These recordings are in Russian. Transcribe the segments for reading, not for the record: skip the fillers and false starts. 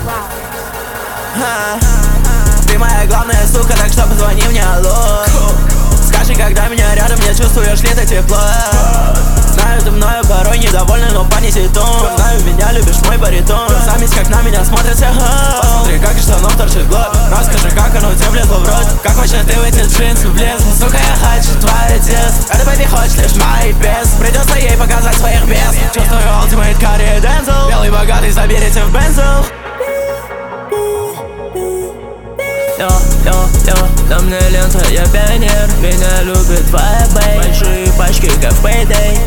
Ты моя главная сука, так что позвони мне, алло. Скажи, когда меня рядом, не чувствуешь ли ты тепло? Знаю, ты мною порой недовольна, но понеси тон. Знаю, меня любишь, мой баритон. Заметь, как на меня смотрят все. Посмотри, как из штанов торчит глот. Расскажи, как оно тебе влезло в рот. Как вообще ты в эти джинсы влезла? Сука, я хочу твой тест. Это baby хочешь лишь мои пес. Придется ей показать своих бес. Чувствую ultimate carry Denzel. Белый богатый, заберите в бензол. На мне лента, я пионер. Меня любит твоя бэй. Большие пачки, как в Payday.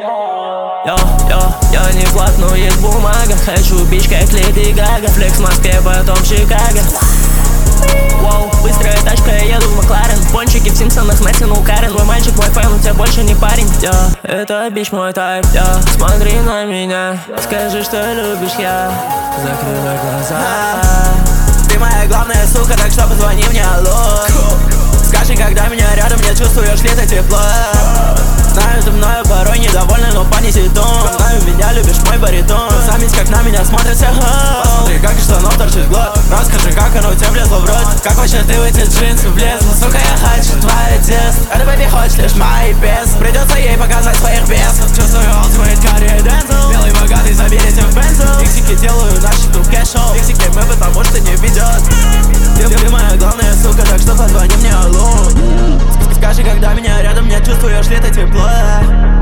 Я не флаг, но есть бумага. Хочу бич, как Леди Гага. Флекс в Москве, потом в Чикаго. Воу, быстрая тачка, я еду в Макларен. Пончики в Симпсонах натянул Карен. Твой мальчик, мой фэн, у тебя больше не парень. Это бич мой тайп. Смотри на меня, скажи, что любишь, я закрывай глаза. Ты моя главная сука, так что позвони мне, алло. Скажи, когда меня рядом, не чувствуешь ли ты тепло? Знаю, ты мною порой недовольна, но понеси тон. Знаю, меня любишь, мой баритон. Заметь, как на меня смотрят все. Посмотри, как из штанов торчит глот. Расскажи, как оно тебе влезло в рот. Как вообще ты в эти джинсы влезла? Сука, я хочу твой тест. Это baby хочешь лишь мои пес. Придется ей показать своих бесов. Чувствую ultimate carry Denzel. Белый богатый, заберите в бензол. Иксики делаю на счету кэшоу. Иксики мы, потому что не ведет. Ты моя главная сука, так что позвони мне, алло. Скажи, когда меня рядом, не чувствуешь ли ты тепло?